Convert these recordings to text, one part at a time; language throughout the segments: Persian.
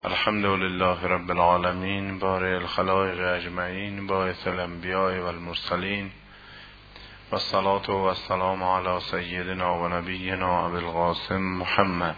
الحمد لله رب العالمين بارئ الخلائق اجمعین باعث الانبیاء والمرسلین والصلاة والسلام على سیدنا و نبینا ابی القاسم محمد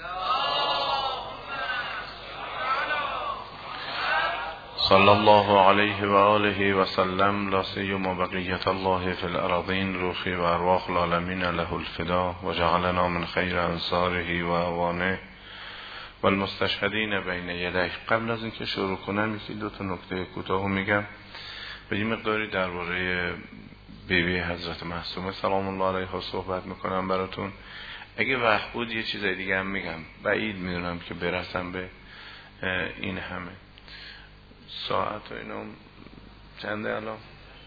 صلی الله علیه و آله و سلم. لا سیما بقیة الله فی الارضین روحی و ارواح العالمین له الفدا و جعلنا من خیر انصاره و اعوانه والمستشهدین بین یدیه. قبل از اینکه شروع کنم یکی دو تا نکته کوتاه میگم و یه مقداری درباره بیبی حضرت معصومه سلام الله علیها صحبت میکنم براتون. اگه وقت بود یه چیز دیگه هم میگم، بعید میدونم که برسم به این همه ساعت و اینو. چنده الان؟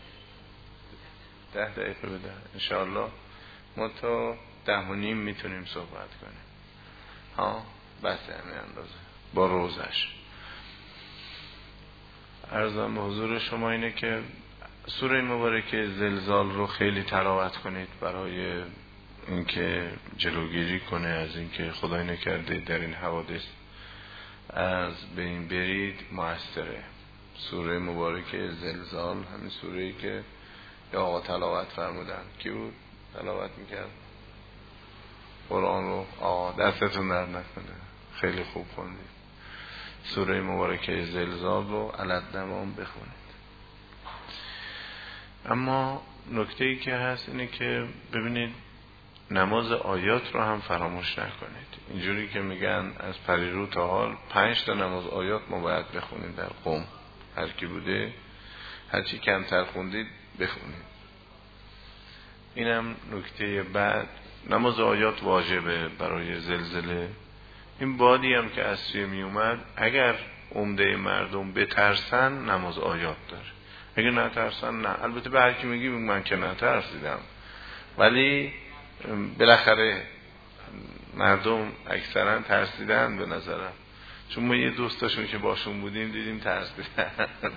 10 دقیقه بده انشاءالله ما تا 10:30 میتونیم صحبت کنیم. ها بس همین اندازه با روزش. عرضم به حضور شما اینه که سوره مبارکه زلزال رو خیلی تلاوت کنید برای اینکه جلوگیری کنه از اینکه خدای نکرده در این حوادث از بین برید موثره. سوره مبارکه زلزال همین سوره‌ای که یا آقا تلاوت فرمودن. کی بود تلاوت میکرد قرآن رو؟ آقا دستتون درد نکنه، خیلی خوب خوندید. سوره مبارکه زلزال رو علتدوام بخونید. اما نکته‌ای که هست اینه که ببینید نماز آیات رو هم فراموش نکنید. اینجوری که میگن از پریرو تا حال 5 تا نماز آیات ما باید بخونید در قم. هر کی بوده هرچی کمتر خوندید بخونید. اینم نکته بعد. نماز آیات واجبه برای زلزله. این بادی هم که از سوی می اومد اگر عمده مردم بترسن نماز آیات داره، اگر نترسن نه. البته به هر کی میگی من که نترسیدم، ولی بالاخره مردم اکثرا ترسیدن به نظرم، چون ما یه دوستاشون که باشون بودیم دیدیم ترسیدن.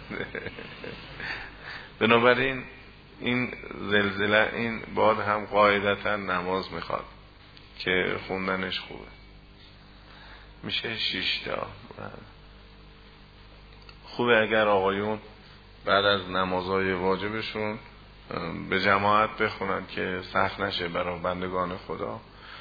بنابراین این زلزله این باد هم قاعدتا نماز میخواد که خوندنش خوبه. میشه 6 تا. خوبه اگر آقایون بعد از نمازهای واجبشون به جماعت بخونن که سخت نشه برای بندگان خدا.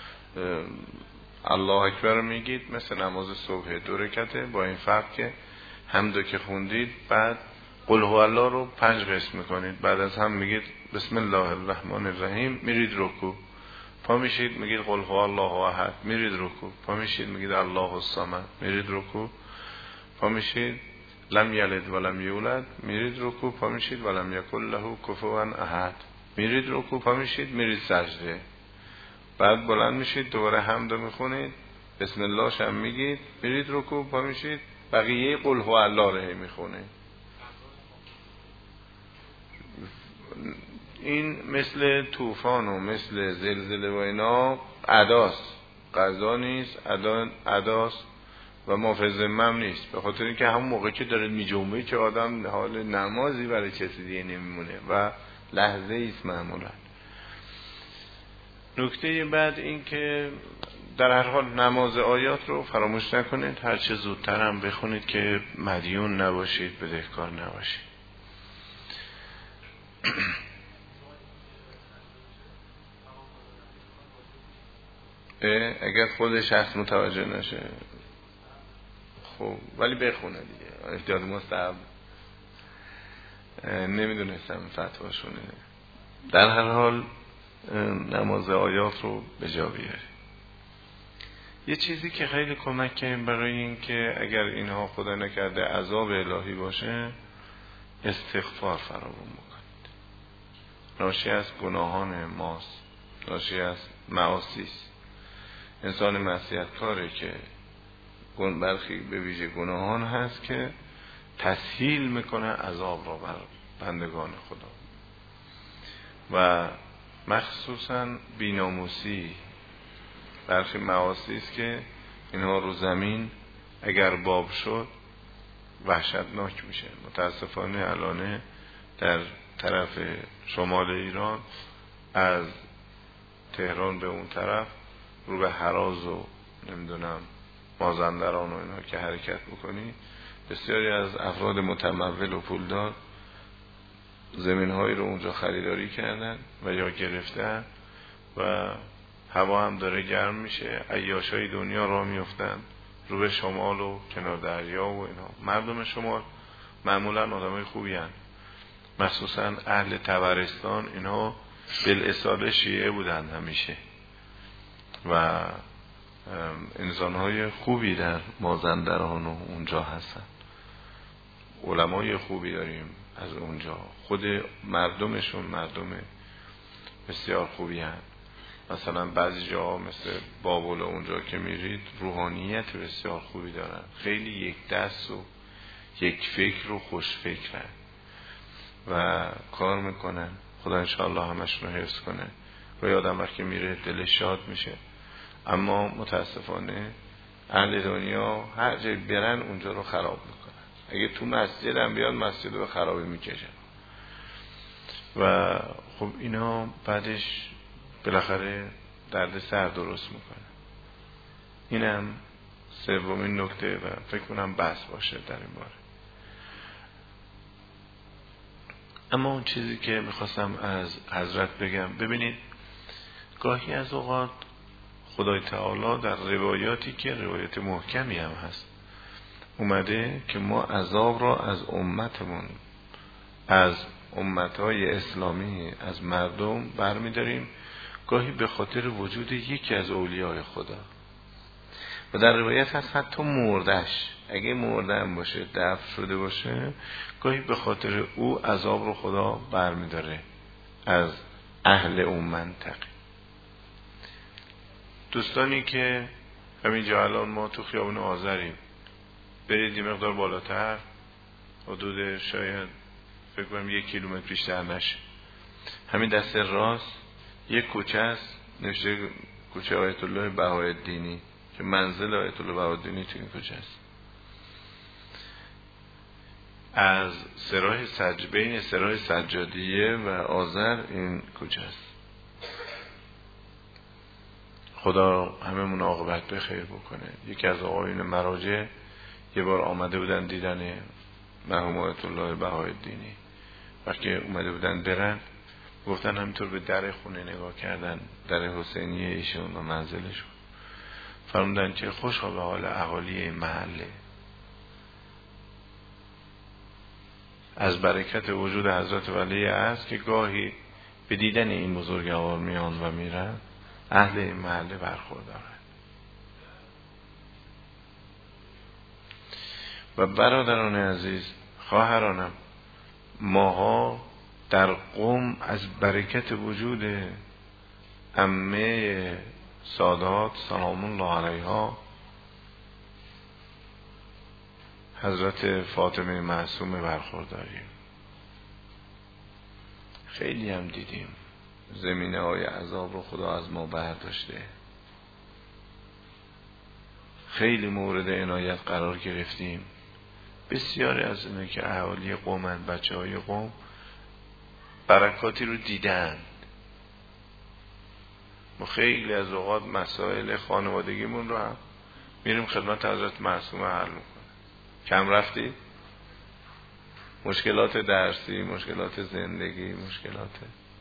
الله اکبر میگید مثل نماز صبح 2 رکعته، با این فرق که حمدو که خوندید بعد قل هو الله رو 5 قسم میکنید، بعد از هم میگید بسم الله الرحمن الرحیم، میرید رکوع، پا میشید میگید قل هو الله احد، میرید رکوع، پا میشید میگید الله الصمد، میرید رکوع، پا میشید لم یلد ولم یولد، میرید رکوع، پا میشید ولم یکن له کفوا احد، میرید رکوع، پا میشید میرید سجده، بعد بلند میشید دوباره حمد میخونید، بسم الله شم میگید، میرید رکوع، پا میشید بقیه قل هو الله رو میخونید. این مثل طوفان و مثل زلزله و اینا اداست، قضا نیست، اداست و مافظمم نیست. به خاطر اینکه همون موقع که داره میجنبه که آدم حال نمازی برای کسی دیگه نمیمونه و لحظه ایست معمولا. نکته بعد این که در هر حال نماز آیات رو فراموش نکنید، هرچه زودتر هم بخونید که مدیون نباشید، بدهکار نباشید. اگر خودش هست متوجه نشه خب ولی بخونه دیگه، احتیاط مستحب. نمیدونستم فتواشونه. در هر حال نماز آیات رو به جا بیاری. یه چیزی که خیلی کمک کنیم برای این که اگر اینها خدا نکرده عذاب الهی باشه، استغفار فراوان بکنید. ناشی از گناهان ماست، ناشی از معاصی است. انسان معصیتکاره که برخی به ویژه گناهان هست که تسهیل میکنه عذاب را بر بندگان خدا و مخصوصا بی‌ناموسی. برخی معاصی است که اینها رو زمین اگر باب شد وحشتناک میشه. متاسفانه الان در طرف شمال ایران از تهران به اون طرف رو به هراز و نمیدونم مازندران و اینا که حرکت بکنی، بسیاری از افراد متمول و پولدار زمین‌هایی رو اونجا خریداری کردن و یا گرفتن و هوا هم داره گرم میشه، عیاشای دنیا راه میفتن رو به شمال و کنار دریا و اینا. مردم شمال معمولا آدمای خوبی هن، مخصوصا اهل طبرستان، اینا بالاصاله شیعه بودن همیشه و انسان‌های خوبی در مازندران و اونجا هستن. علمای خوبی داریم از اونجا، خود مردمشون مردم بسیار خوبی هن. مثلا بعضی جاها مثل بابل اونجا که میرید روحانیت بسیار خوبی دارن، خیلی یک دست و یک فکر و خوش فکرن و کار میکنن. خدا انشاءالله همشون رو حفظ کنه و آدم وقتی میره دلش شاد میشه. اما متاسفانه اهل دنیا هر جای برن اونجا رو خراب میکنن. اگه تو مسجد هم بیان مسجد رو خرابی میکشن و خب اینا بعدش بالاخره درد سر درست میکنه. اینم سومین نکته و فکر کنم بس باشه در این باره. اما اون چیزی که میخواستم از حضرت بگم، ببینید گاهی از اوقات خدای تعالی در روایاتی که روایت محکمی هم هست اومده که ما عذاب را از امتمون، از امتهای اسلامی، از مردم برمیداریم، گاهی به خاطر وجود یکی از اولیاء خدا. و در روایت هست حتی مردش، اگه مردن باشه، دفن شده باشه، گاهی به خاطر او عذاب رو خدا برمیداره از اهل اون منطقه. دوستانی که همینجا الان ما تو خیابون آذریم، برید یه مقدار بالاتر، حدود شاید فکر کنم 1 کیلومتر بیشتر نشه، همین دست راست یک کوچه است نوشته کوچه آیت الله بهاءالدینی که منزل آیت الله بهاءالدینی تو این کوچه است. از بین سراح سجادیه و آذر این کوچه است. خدا هممون عاقبت به خیر بکنه. یکی از آقایون مراجع یه بار آمده بودن دیدن مرحوم آیت الله بهاءالدینی، وقتی اومده بودن برن گفتن همینطور به در خونه نگاه کردن، در حسینیه ایشون و منزلشون، فرمودن که خوشا به حال اهالی این محله. از برکت وجود حضرت ولی است که گاهی به دیدن این بزرگوار میان و میرن، اهل این محله برخوردارن. و برادران عزیز، خواهرانم، ماها در قم از برکت وجود عمه سادات سلام الله علیها حضرت فاطمه معصومه برخورداریم. خیلی هم دیدیم زمینه های عذاب رو خدا از ما برداشته، خیلی مورد عنایت قرار گرفتیم. بسیاری از اینه که اهالی قومن، بچه های قوم برکاتی رو دیدن. ما خیلی از اوقات مسائل خانوادگیمون رو هم میریم خدمت حضرت معصومه حل میکنه. کم رفتی؟ مشکلات درسی، مشکلات زندگی، مشکلات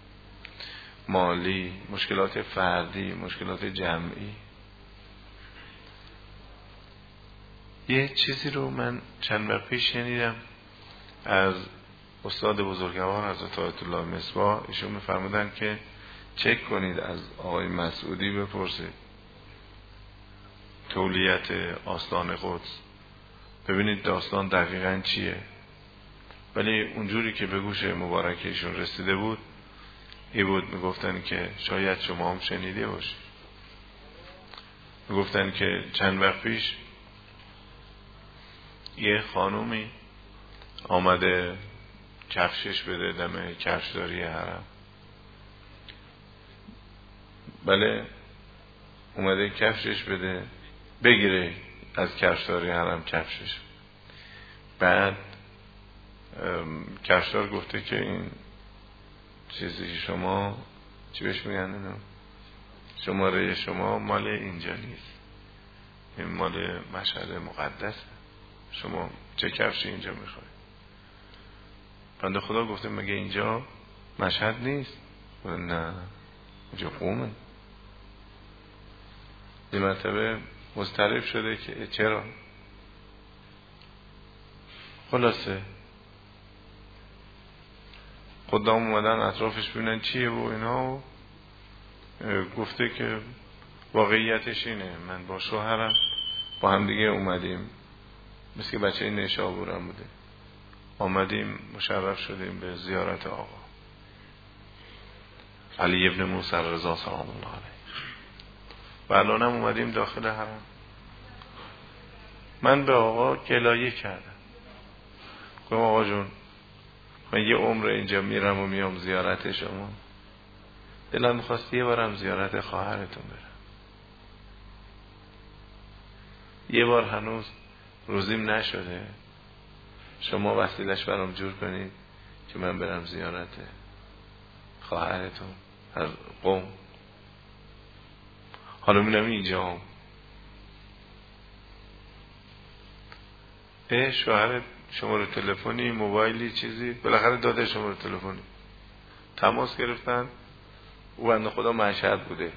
مالی، مشکلات فردی، مشکلات جمعی. یه چیزی رو من چند وقت پیش شنیدم از استاد بزرگوار حضرت آیت الله مصباح. ایشون می‌فرمودن که چک کنید از آقای مسعودی بپرسید تولیت آستان قدس، ببینید داستان دقیقاً چیه. ولی اونجوری که به گوش مبارکشون رسیده بود ای بود میگفتن که شاید شما هم شنیده باشید. میگفتن که چند وقت پیش یه خانومی آمده کفشش بده دم کفشداری حرم. بله، اومده کفشش بده، بگیره از کفشداری حرم کفشش. بعد کفشدار گفته که این چیزی شما چی بهش میگن اینو، شماره شما مال اینجا نیست، این مال مشهد مقدسه، شما چه کفشی اینجا میخوای؟ بنده خدا گفته مگه اینجا مشهد نیست؟ نه، اینجا قومه. یه مرتبه مضطرب شده که چرا؟ خلاصه خدام اومدن اطرافش ببینن چیه و اینا و گفته که واقعیتش اینه، من با شوهرم با هم دیگه اومدیم، مثل که بچه نیشابورم بوده، آمدیم مشرف شدیم به زیارت آقا علی ابن موسی رضا سلام الله علیه و الانم اومدیم داخل حرم. من به آقا گلایه کردم، گفتم آقا جون من یه عمر اینجا میرم و میام زیارت شما، دلم میخواست یه بارم زیارت خواهرتون برم، یه بار هنوز روزیم نشده، شما وسیلش برام جور کنید که من برم زیارت خواهرتون از قم. حالا میرم اینجا شوهر شماره تلفنی، موبایلی، چیزی بالاخره داده شماره تلفنی، تماس گرفتن، او بنده خدا مشهد بوده،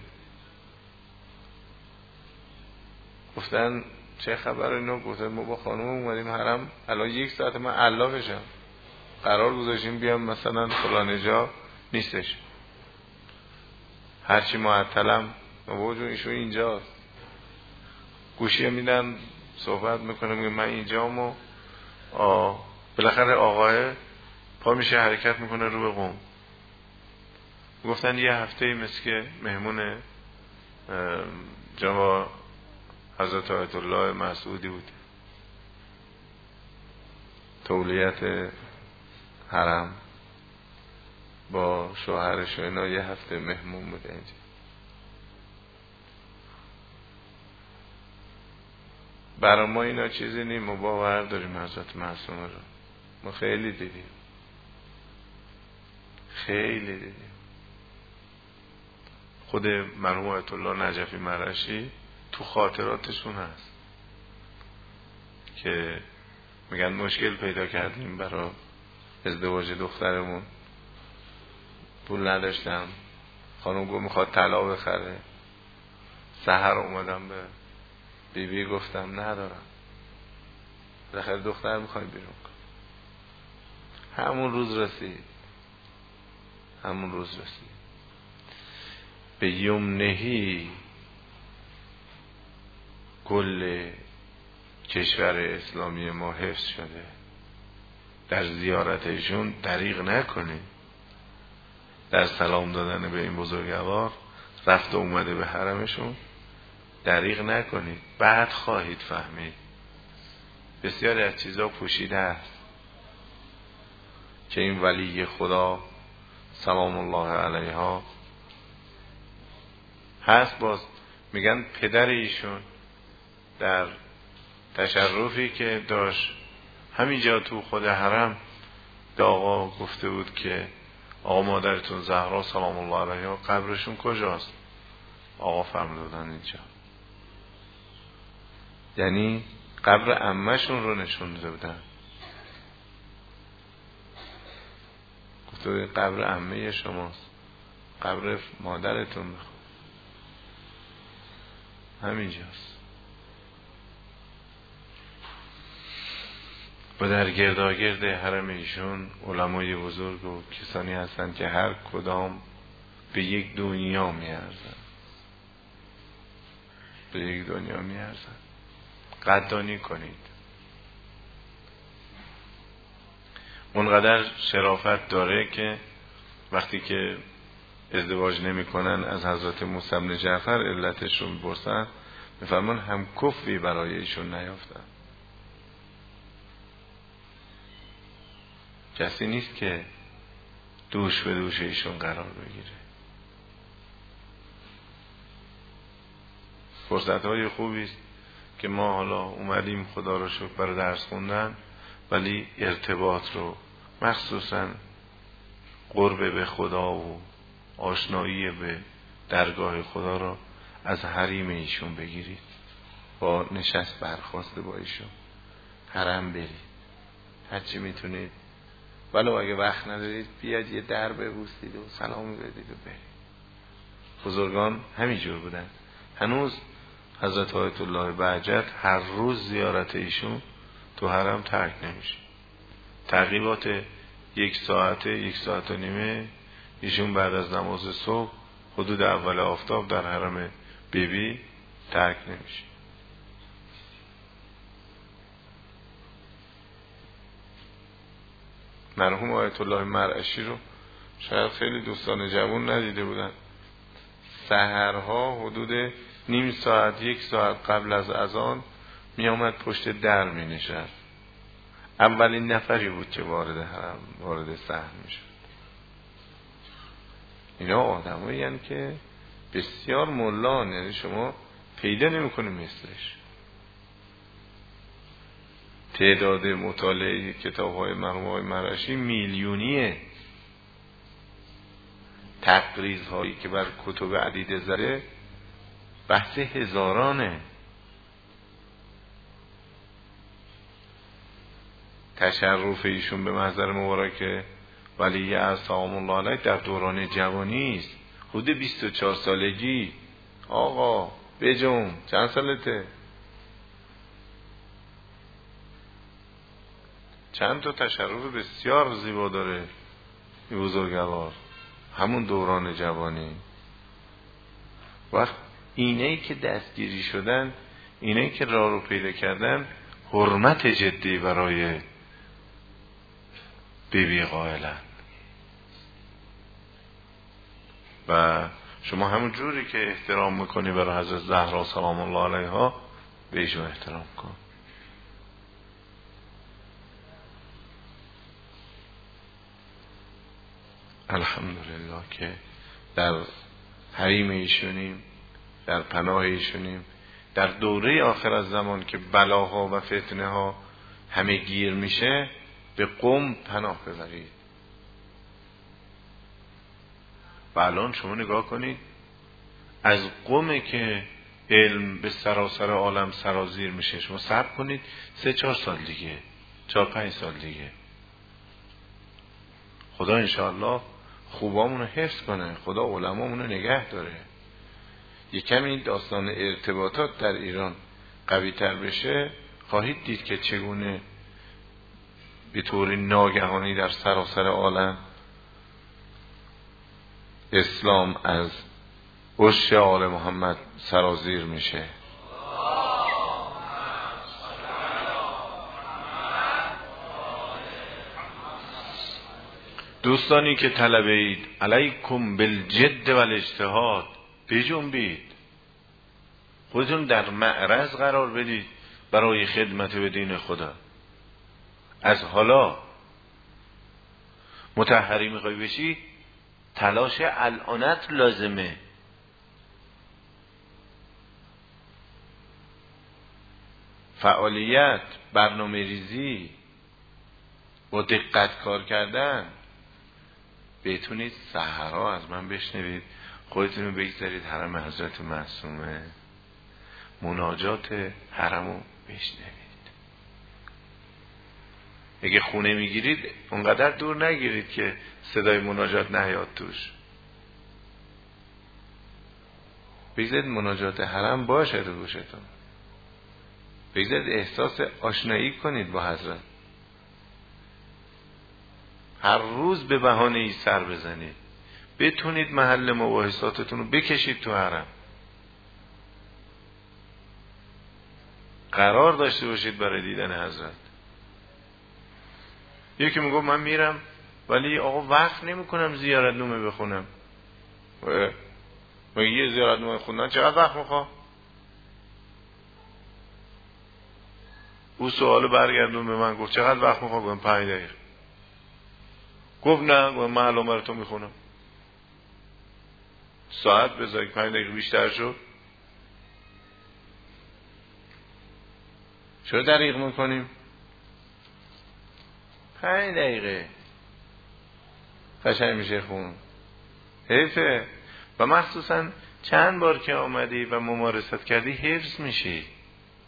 گفتن چه خبر اینا؟ گفتن ما با خانم اومدیم حرم، الان 1 ساعت من علافشم، قرار گذاشتیم بیام مثلا فلان جا نیستش، هرچی معطلم بابا جون ایشون اینجاست، گوشی میدن صحبت میکنه میگه من اینجام و بالاخره آقاه پا میشه حرکت میکنه رو به قم. گفتن یه هفته مثل که مهمون جناب حضرت آیت الله مسعودی بود، تولیت حرم با شوهرش و اینا یه هفته مهمون بوده اینجا. برای ما اینا چیزی نیم، ما باور داریم حضرت معصومه رو، ما خیلی دیدیم، خیلی دیدیم. خود مرحوم آیت الله نجفی مرشی تو خاطراتشون هست که میگن مشکل پیدا کردیم برای ازدواج دخترمون، پول نداشتم، خانم گفت میخواد طلا بخره، سحر اومدم به بیبی گفتم ندارم، بالاخره دختر میخوای بیرون کن. همون روز رسید به یمنهی کل کشور اسلامی ما حفظ شده، در زیارتشون دریغ نکنید، در سلام دادن به این بزرگوار، رفت و اومده به حرمشون دریغ نکنید، بعد خواهید فهمید بسیاری از چیزا پوشیده است که این ولی خدا سلام الله علیها هست. باز میگن پدر ایشون در تشرفی که داشت همینجا تو خود حرم به آقا گفته بود که آقا مادرتون زهرا سلام الله علیها قبرشون کجاست؟ آقا فرمودن اینجا، یعنی قبر عمه‌شون رو نشون داده بودن، گفته بود قبر عمه شماست، قبر مادرتون میخواد همینجاست. و در گرداگرد حرم ایشون علمای بزرگ و کسانی هستند که هر کدام به یک دنیا میارزن، به یک دنیا میارزن. قدردانی کنید، اونقدر شرافت داره که وقتی که ازدواج نمی کنن از حضرت موسی بن جعفر علتشون برسن میفرمان هم کفی برای ایشون نیافتن. کسی نیست که دوش به دوش ایشون قرار بگیره. فرصت های خوبی است که ما حالا اومدیم خدا رو شکر برای درس خوندن، ولی ارتباط رو مخصوصا قرب به خدا و آشنایی به درگاه خدا رو از حریم ایشون بگیرید. با نشست برخواسته با ایشون حرم برید، هرچی میتونید، ولو اگه وقت ندارید بیاد یه در ببوسید و سلامی بدید و برید. بزرگان همینجور بودن. هنوز حضرت آیت الله بهجت هر روز زیارت ایشون تو حرم ترک نمیشه. تعقیبات 1 ساعت 1 ساعت و نیمه ایشون بعد از نماز صبح حدود اول آفتاب در حرم بیبی ترک نمیشه. مرحوم آیت الله مرعشی رو شاید خیلی دوستان جوان ندیده بودن. سحرها حدود نیم ساعت 1 ساعت قبل از اذان می آمد پشت در می نشست. اولین نفری بود که وارد حرم وارد صحن می شد. اینا آدمایی یعنی که بسیار ملان، یعنی شما پیدا نمی کنی مثلش. تعداد مطالعه کتاب های مرحوم آقای مرعشی میلیونیه. تقریض هایی که بر کتب عدیده زده بحث هزارانه. تشرف ایشون به محضر مبارک ولی از سلام الله علیه در دوران جوانی است، حدود 24 سالگی. آقا بجم چند سالته؟ چند تا تشرف بسیار زیبا داره این بزرگوار، همون دوران جوانی. وقت اینایی که دستگیری شدن، اینایی که راه رو پیدا کردن، حرمت جدی برای بیبی قائلن. و شما همون جوری که احترام میکنی برای حضرت زهرا سلام الله علیها به ایشون احترام کن. الحمدلله که در حریم ایشونیم، در پناه ایشونیم، در دوره آخر از زمان که بلاها و فتنه ها همه گیر میشه، به قم پناه ببرید. و الان شما نگاه کنید، از قمه که علم به سراسر عالم سرازیر میشه، شما صبر کنید 3-4 سال دیگه، 4-5 سال دیگه، خدا انشاءالله خوبامونو حفظ کنه، خدا علمامونو نگه داره. یه کمی داستان ارتباطات در ایران قوی تر بشه، خواهید دید که چگونه به طور ناگهانی در سراسر عالم اسلام از عشق آل محمد سرازیر میشه. دوستانی که طلبه اید، علیکم بالجد و الاجتهاد، بجنبید، خودتون در معرض قرار بدید برای خدمت به دین خدا. از حالا مطهری میخوای بشی، تلاش الانت لازمه. فعالیت، برنامه ریزی، با دقت کار کردن. بتونید سحرها از من بشنوید، خودتون رو بگذارید حرم حضرت معصومه، مناجات حرمو بشنوید. اگه خونه میگیرید اونقدر دور نگیرید که صدای مناجات نیاد توش. بگذارید مناجات حرم باشه تو گوشتون، بگذارید احساس آشنایی کنید با حضرت. هر روز به بهانه ای سر بزنید، بتونید محل مباحثاتتون رو بکشید تو حرم، قرار داشته باشید برای دیدن حضرت. یکی میگه من میرم ولی آقا وقت نمی کنم زیارت نامه بخونم. مگه یه زیارت نامه خوندن چقدر وقت میخواد؟ او سوالو برگردون به من، گفت چقدر وقت میخواد؟ گفتم 5 دقیقه. گفت نه، من علامه رو تو میخونم. ساعت بذارید 5 دقیقه بیشتر شد. چرا دریغ میکنیم؟ 5 دقیقه قشنگ میشه خون. حیفه. و مخصوصا چند بار که آمدی و ممارست کردی حفظ میشی.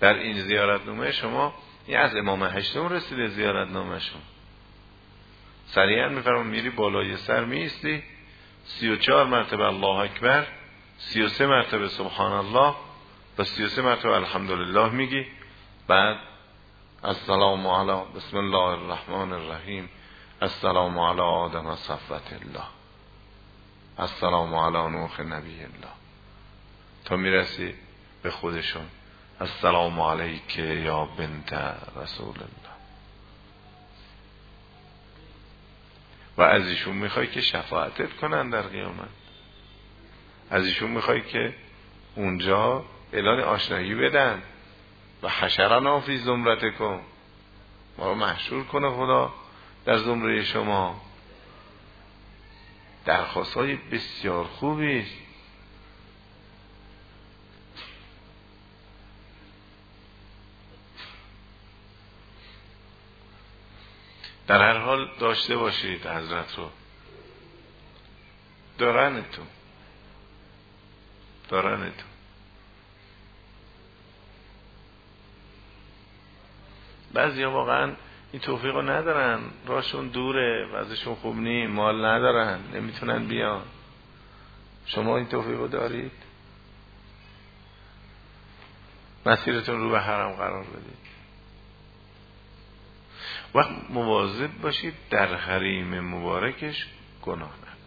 در این زیارتنامه شما این از امام هشتم رسیده زیارتنامه‌شون. سریعا میفرمون میری بالای سر میستی 34 مرتبه الله اکبر، 33 مرتبه سبحان الله و 33 مرتبه الحمدلله میگی. بعد السلام علی بسم الله الرحمن الرحیم، السلام علی آدم صفوت الله، السلام علی نوح نبی الله، تا میرسی به خودشون السلام علیک یا بنت رسول الله. و از ایشون میخوای که شفاعتت کنن در قیامت، از ایشون میخوای که اونجا اعلان آشنایی بدن و حشرنا فی زمرتکم، ما رو محشور کنه خدا در زمره شما. درخواست‌های بسیار خوبی. در هر حال داشته باشید حضرت رو، دارنتون. بعضیا واقعا این توفیق رو ندارن، راهشون دوره، وضعشون خوب نی، مال ندارن، نمیتونن بیان. شما این توفیق رو دارید، مسیرتون رو به حرم قرار بدید و مواظب باشید در حریم مبارکش گناه نکن.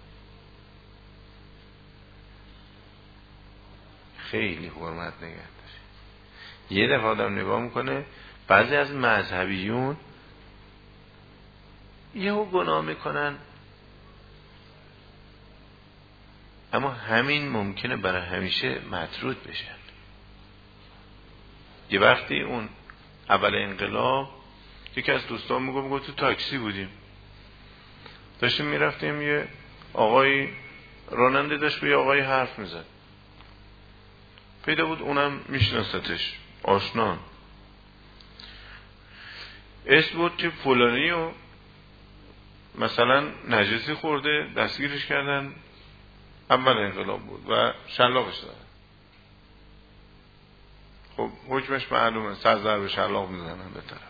خیلی حرمت نگه داشت. یه دفعه آدم نگاه میکنه بعضی از مذهبیون یهو گناه میکنن، اما همین ممکنه برای همیشه مطرود بشن. یه وقتی اون اول انقلاب یکی از دوستان میگو تو تاکسی بودیم، داشتیم میرفتیم، یه آقای راننده داشت به یه آقای حرف میزد، پیدا بود اونم میشناستش، آشنا، اسم بود که فلانی و مثلا نجسی خورده دستگیرش کردن، اول انقلاب بود و شلاقش دادن. خب حکمش معلومه، 100 ضرب شلاق میزنن به طرف.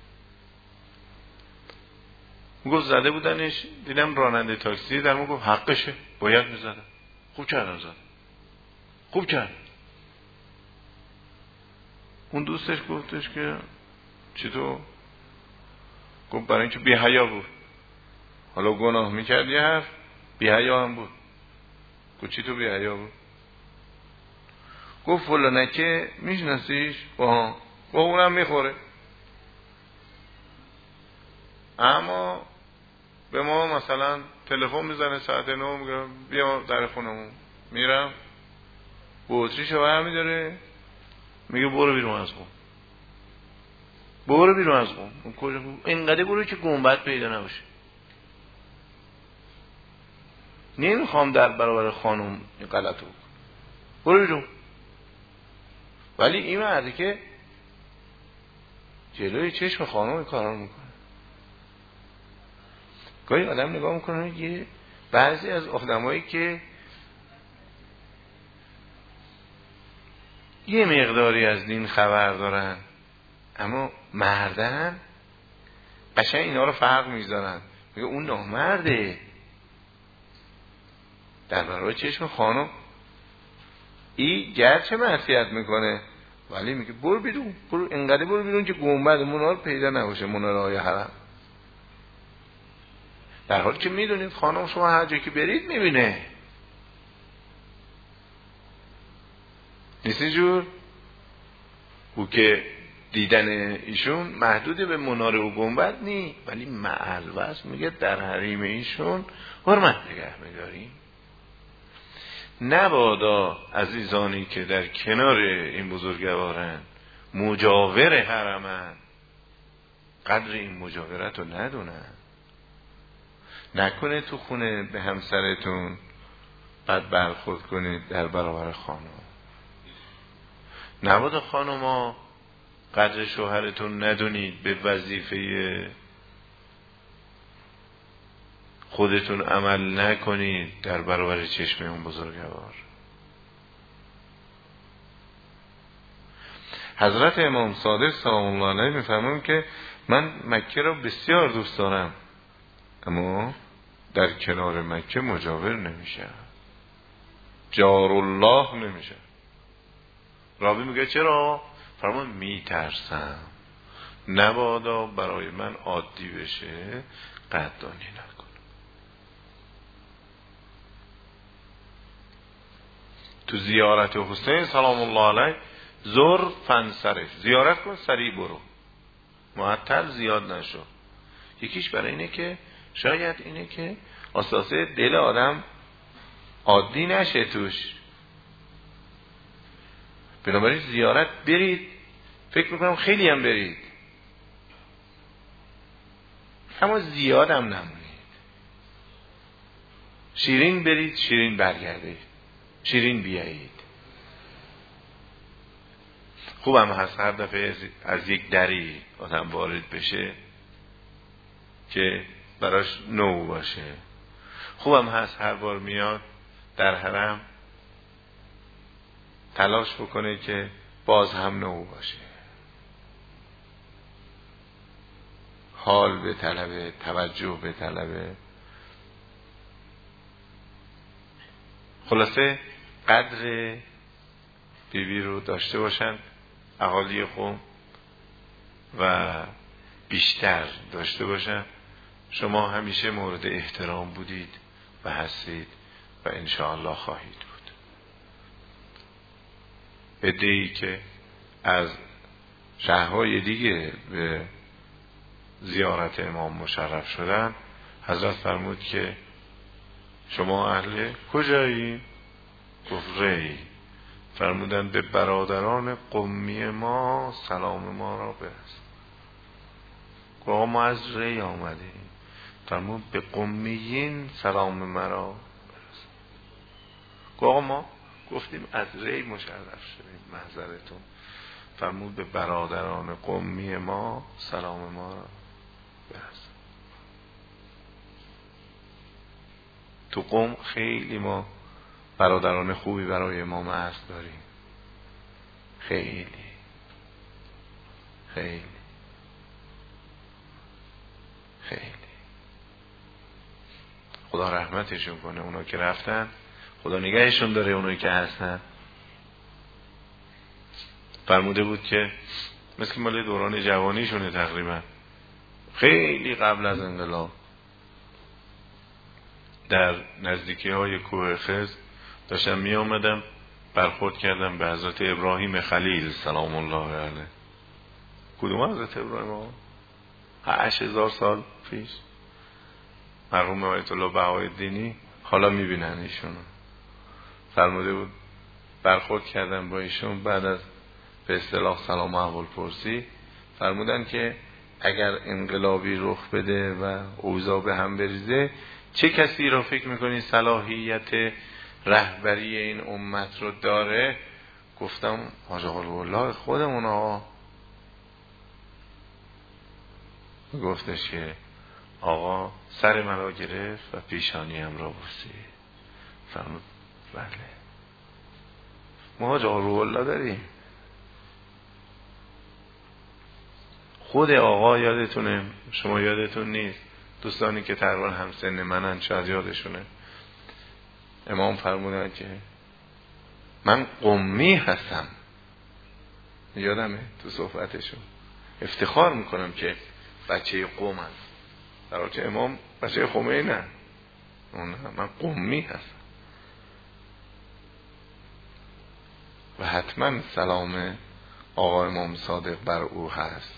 گفت زده بودنش، دیدم راننده تاکسی در من گفت حقشه، باید میزدم. خوب کردم زدم، خوب کرد. اون دوستش گفتش که چطور؟ گفت برای اینکه بی حیا بود، حالا گناه میکرد یه حرف، بی حیا هم بود. گفت چی تو بی حیا بود؟ گفت فلانکه میشناسیش؟ با اونم میخوره، اما به ما مثلا تلفن میزنه ساعت 9 میگه بیا در خونمون، میرم بطریشو برمیداره میگه برو بیرون از خون، برو بیرون از خون. اون کجا؟ اینقدر برو که گنبد پیدا نباشه. نمیخوام در برابر خانم این غلطو، برو بیرون. ولی این مرده که جلوی چشم خانم این کارا میکنه. گاهی آدم نگاه میکنه یه بعضی از آدمایی که یه مقداری از دین خبر دارن اما مردن، قشنگ اینا رو فرق میذارن، میگه اون نامرده در برابر چشم خانم. این گرچه معصیت میکنه ولی میگه برو بیرون، برو انقدر برو بیرون که گنبد منار پیدا نباشه، منارهای حرم. در حالی که میدونید خانم شما هر جایی که برید میبینه، نیست اینجور؟ او که دیدن ایشون محدود به مناره و گنبد نی، ولی معلوست میگه در حریم ایشون حرمت نگه میداریم. نبادا عزیزانی که در کنار این بزرگوارن مجاور حرمن قدر این مجاورت رو ندونن. نکنه تو خونه به همسرتون بعد برخورد کنید در برابر خانم. نبادا خانما قدر شوهرتون ندونید، به وظیفه خودتون عمل نکنید در برابر چشم اون بزرگوار. حضرت امام صادق سلام الله علیه میفرمون که من مکه را بسیار دوست دارم، اما در کنار مکه مجاور نمیشه، جار الله نمیشه. راوی میگه چرا؟ فرمان میترسم نبادا برای من عادی بشه، قدردانی نکن. تو زیارت حسین سلام الله علیه زور فنصرف، زیارت کن سریع برو، معطل زیاد نشو. یکیش برای اینه که شاید اینه که اساسه دل آدم عادی نشه توش. بنابراین زیارت برید، فکر میکنم خیلی هم برید، اما زیاد هم نمونید. شیرین برید، شیرین برگردید، شیرین بیایید. خوبم هست هر دفعه از یک دری آدم وارد بشه که براش نو باشه. خوبم هست هر بار میاد در حرم تلاش بکنه که باز هم نو باشه، حال به طلبه، توجه به طلبه. خلاصه قدر بیبی رو داشته باشن اهالی قوم و بیشتر داشته باشن. شما همیشه مورد احترام بودید و هستید و انشاءالله خواهید بود. عده‌ای که از شهرهای دیگه به زیارت امام مشرف شدن، حضرت فرمود که شما اهل کجایی؟ گفت ری. فرمودن به برادران قمی ما سلام ما را برس. گفت ما از ری آمدیم. فرمود به قمیین سلام مرا برس. گفت ما گفتیم از ری مشرف شدیم، محضرتون. فرمود به برادران قمی ما سلام ما را برس. تو قم خیلی ما برادران خوبی برای امام عصر داریم، خیلی خیلی خیلی. خدا رحمتشون کنه اونا که رفتن، خدا نگهشون داره اونایی که هستن. فرموده بود که مثل مال دوران جوانیشونه تقریبا، خیلی قبل از انقلاب در نزدیکی های کوه خز داشتم می آمدم، برخورد کردم به حضرت ابراهیم خلیل سلام الله علیه. کدوم حضرت ابراهیم ها؟ 8000 سال پیش مرحوم آیت الله بهاءالدینی حالا می بینن ایشونو. فرموده بود برخورد کردم با ایشون بعد از به اصطلاح سلام احوال پرسی. فرمودن که اگر انقلابی رخ بده و اوضاع به هم بریزه، چه کسی را فکر میکنی صلاحیت رهبری این امت رو داره؟ گفتم حاج آقا الله خودمون ها. گفتش که آقا سر مرا گرفت و پیشانیم را بوسید. فرمود بله ما حاج آقا الله داریم. خود آقا یادتونه، شما یادتون نیست، دوستانی که تقریبا همسن منن شاید یادشونه، امام فرمودن که من قمی هستم. یادمه تو صحبتشون افتخار میکنم که بچه قومم، در حالی که امام بچه خمینه، من قمی هستم و حتما سلام آقا امام صادق بر او هست.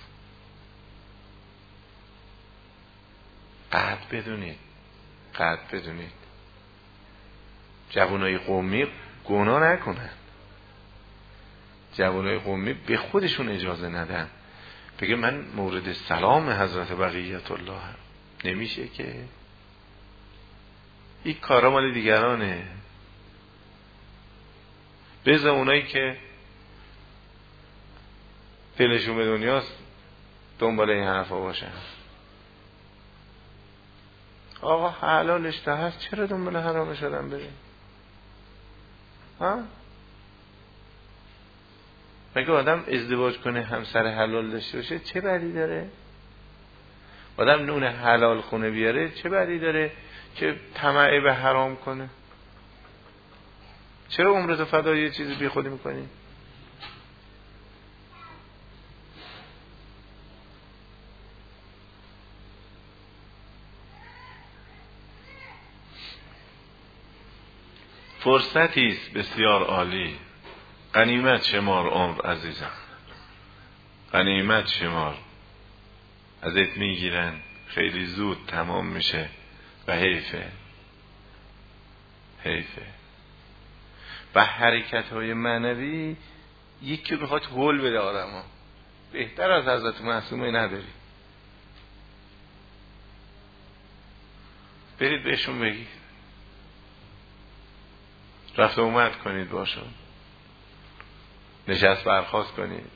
قدر بدونید جوانای قومی گناه نکنن، جوانای قومی به خودشون اجازه ندن بگه من مورد سلام حضرت بقیت الله هم. نمیشه که این کارا مال دیگرانه. بذار اونایی که دلشون به دنیاست دنبال این حرفا باشن. آقا حلالش ده هست، چرا دنبال حرامش آدم بریم؟ ها؟ مگه آدم ازدواج کنه همسر حلال داشته باشه چه بدی داره؟ آدم نون حلال خونه بیاره چه بدی داره که طمع به حرام کنه؟ چرا عمرتو فدای یه چیزی بی خودی میکنی؟ فرصتی است بسیار عالی. غنیمت شمار عمر عزیزم، غنیمت شمار. ازت میگیرن خیلی زود تمام میشه و حیفه. و حرکت های معنوی یکی بخواد هول بده آدم ها، بهتر از حضرت معصومه نداری. برید بهشون بگید، رفت اومد کنید باشون، نشست برخاست کنید،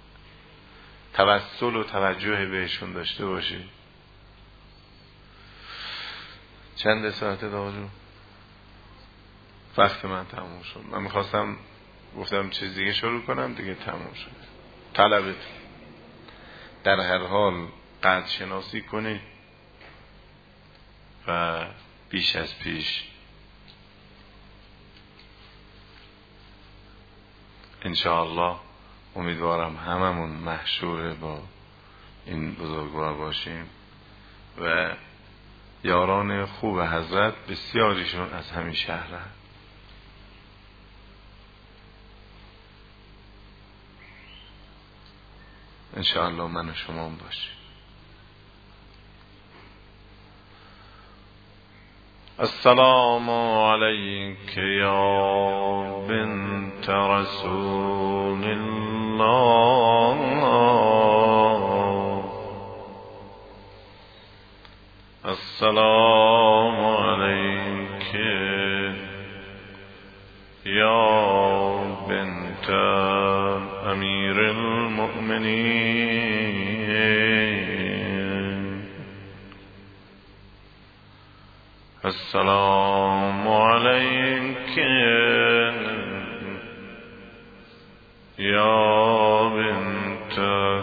توسل و توجه بهشون داشته باشید. چند ساعته دارو؟ وقت من تموم شد. من میخواستم گفتم چیز دیگه شروع کنم، دیگه تموم شد. طلبت در هر حال قدر شناسی کنید و بیش از پیش انشاءالله امیدوارم هممون محشور با این بزرگوار باشیم و یاران خوب حضرت بسیاریشون از همین شهر هست. انشاءالله من و شما هم باشیم. السلام علیک یا بنت رسول الله، السلام علیک یا بنت امیر المؤمنین، السلام علیک یا بنت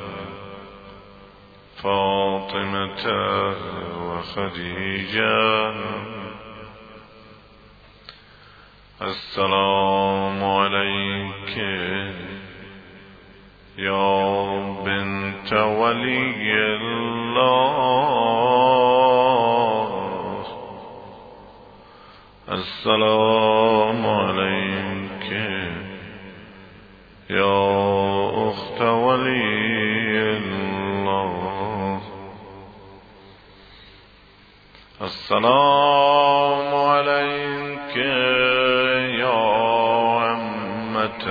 فاطمة و خدیجه، السلام علیک یا بنت ولی الله، السلام علیک یا اخت ولی الله، السلام علیک یا عمة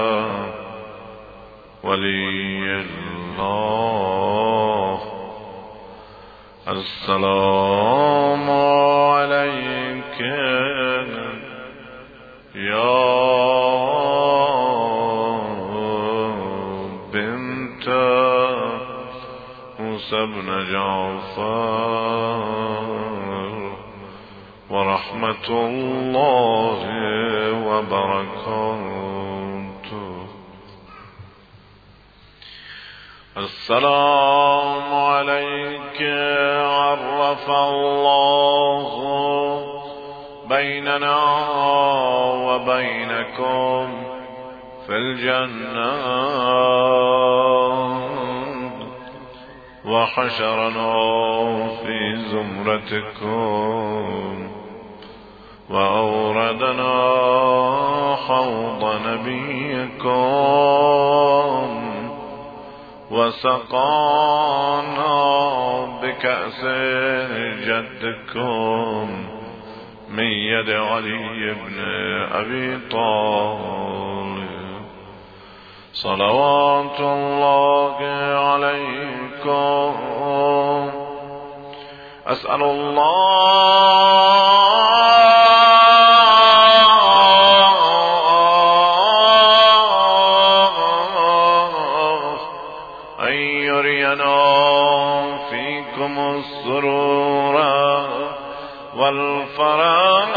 ولی الله، السلام علیک یا بنت موسی بن جعفر و رحمت الله و برکاته، السلام علیک عرف الله بیننا و بینکم فی الجنة و حشرنا فی زمرتکم و اوردنا حوض نبیکم و سقانا بکأس جدکم من ید علی ابن ابی طالب، صلوات الله علیکم. اسأل الله ان یرینا فیکم السرور والفرج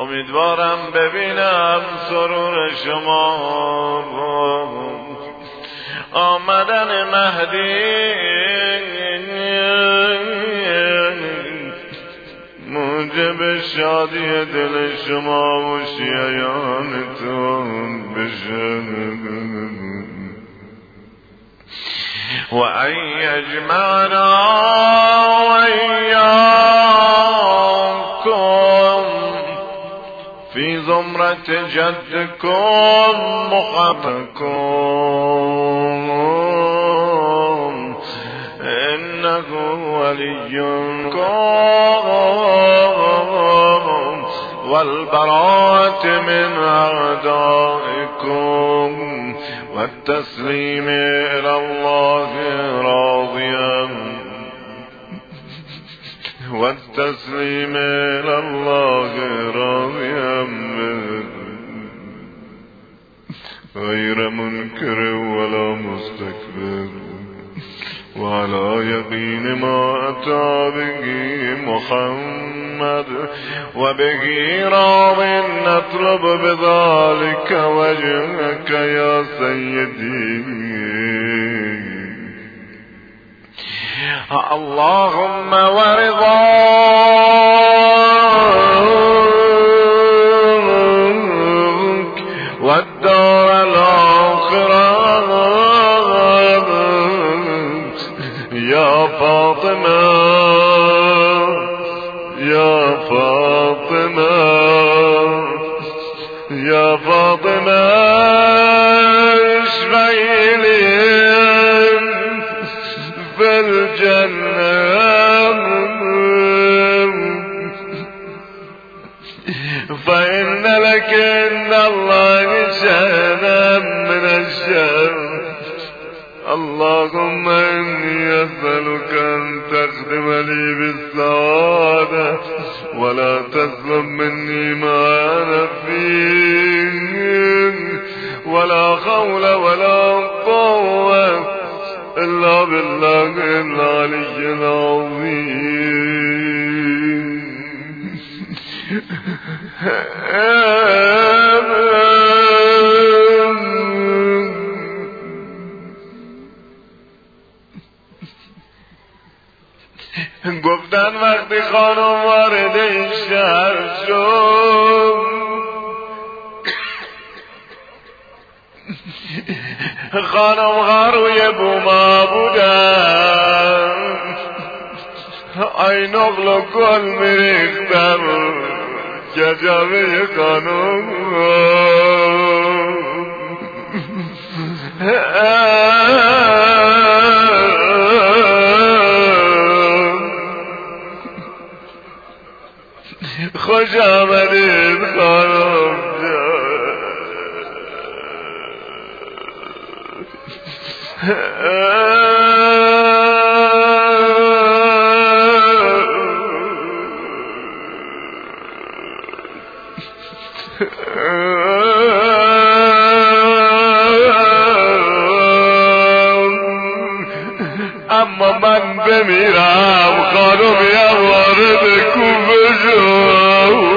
امیدوارم ببینم سرور شما آمدن مهدی موجب شادی دل شما و شیعیانتون بشه و ان یجمعنا و ایاکم فی زمرت جدکم محبکم انه ولیکم والبراءة من اعدائکم والتسلیم الى الله راضیا والتسلیم الى الله راضیا غیر منکر ولا مستكبر وعلى يقين ما أتى به محمد وبه راض نطلب بذلك وجهك يا سيدي اللهم ورضاك والدار الآخرة يا فاطمة يا فاطمة يا فاطمة اشفعي لي في الجنة فإن لك إن الله شهدا من الشر اللهم إني أسألك أن تخدم لي بالسعادة ولا تسلب مني ما أنا فيه ولا حول ولا قوة إلا بالله العلي العظيم گفتن وقتی خانم وارد این شهر شد خانم ها روی بوما بودن ای نقل و گل میریختن کجاوه خانم خوش آمدید خانم اما من بمیرم خانم وارد کوفه شد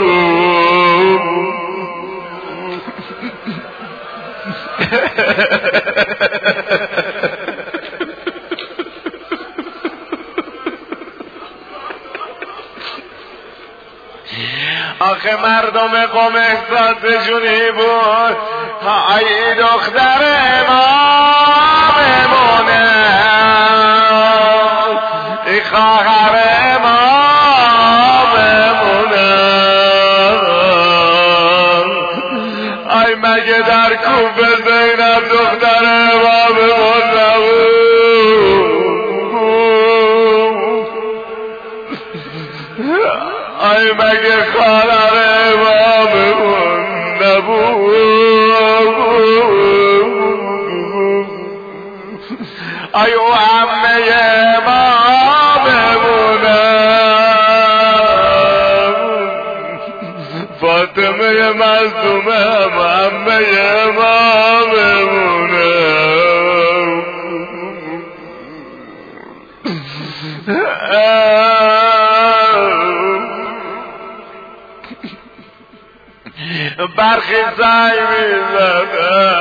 آخه مردم قوم احساسشونی بود ای دختر اماممونه ای خواهر اماممونه ای مگه در کوفه زینب دختر اماممون نبود ای مگه خواهر اماممون نبود ای او عمه اماممونه فاطمه مظلومه هم عمه اماممونه برخی سعی میزنه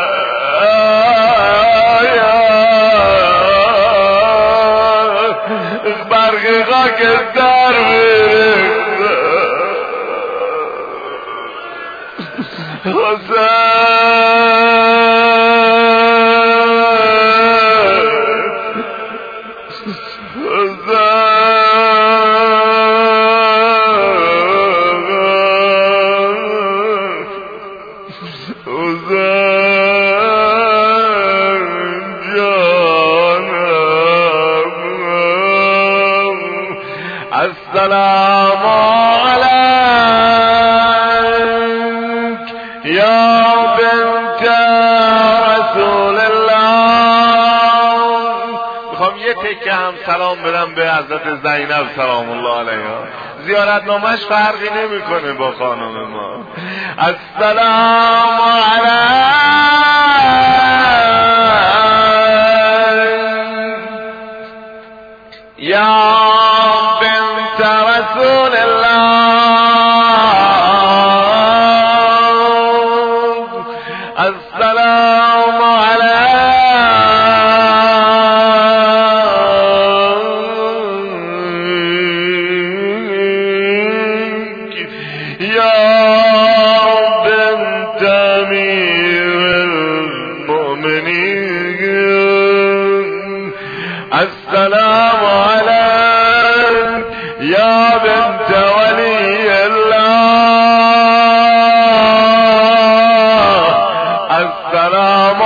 برخی خاکستر میریزه السلام عليك يا بنت رسول الله. میخوام یه تکه هم سلام بدم به حضرت زینب سلام الله علیها. زیارتنامه‌اش فرقی نمیکنه با خانم ما. السلام علیک یا رسول الله. السلام عليك يا بنت أمير المؤمنين. السلام عليك يا بنت ولي الله. السلام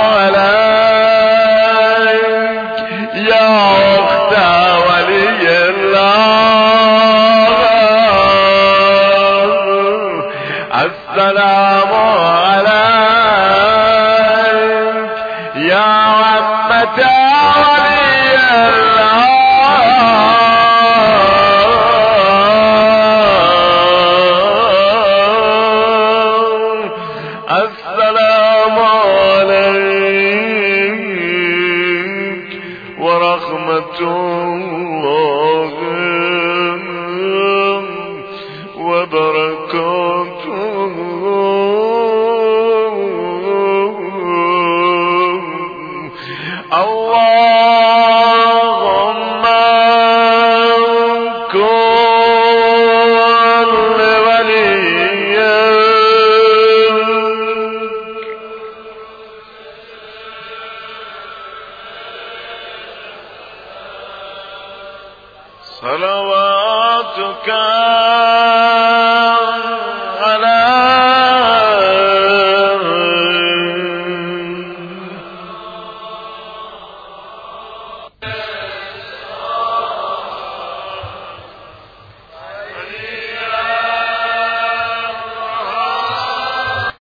عليك يا أخت ولي الله. السلام عليك